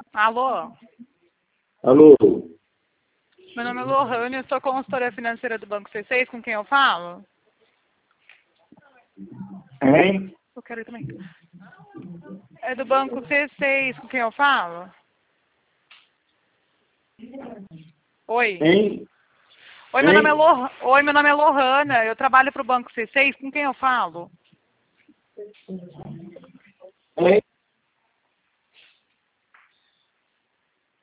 Alô? Alô? Meu nome é Lohane, eu sou consultora financeira do Banco C6, com quem eu falo? Hein? Eu quero ir também. É do Banco C6, com quem eu falo? Oi. Hein? Oi, meu nome é Lohana, eu trabalho para o Banco C6, com quem eu falo? Hein?